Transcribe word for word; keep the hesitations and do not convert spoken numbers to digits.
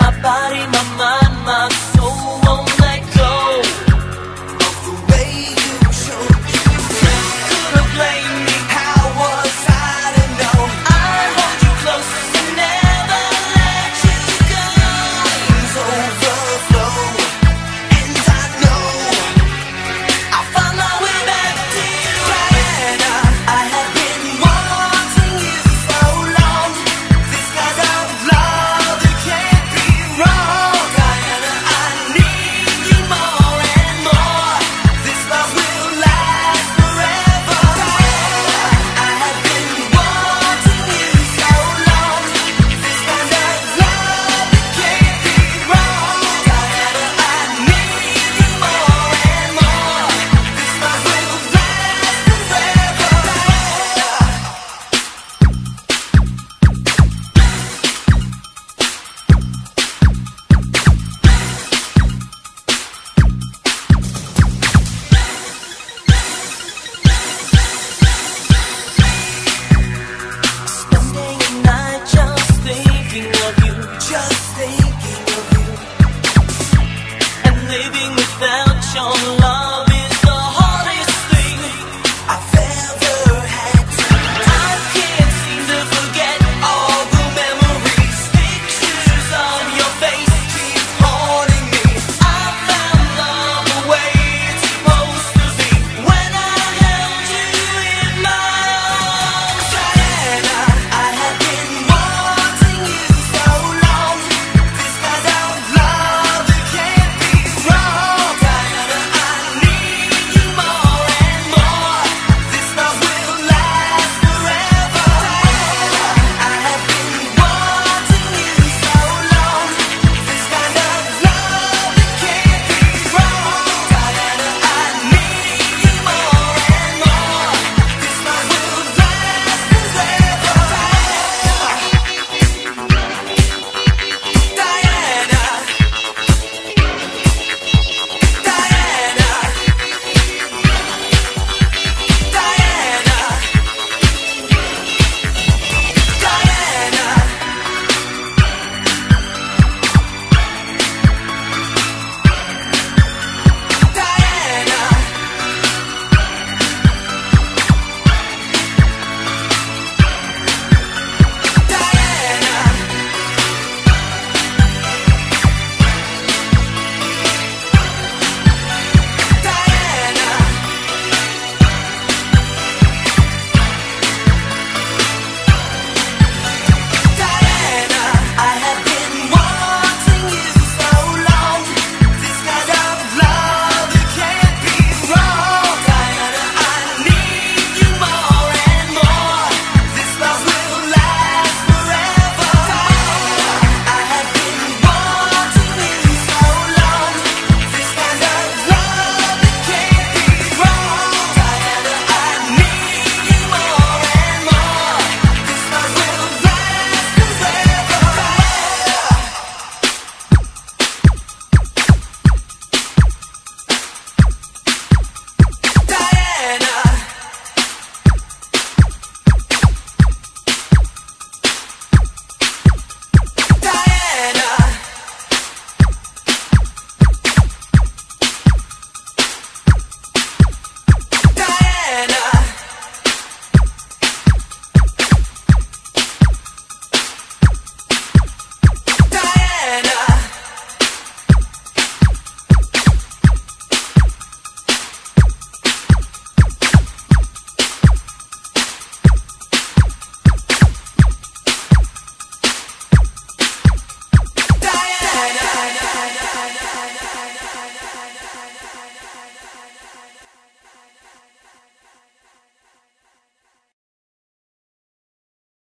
My body, my mind, my soul won't let go of the way you showed me. Couldn't blame me, how was I to know? I hold you close and never let you go. Dreams overflow, and I know I'll find my way back to you. Diana, I have been wanting you so long. This kind of love, it can't be wrong. Diana, I need you more and more. This love will last forever. Diana, I have been wanting you so long. This kind of love, it can't be wrong. Diana, I need you more and more. This love will last forever. Spending a night just thinking of you, just thinking of you, and living without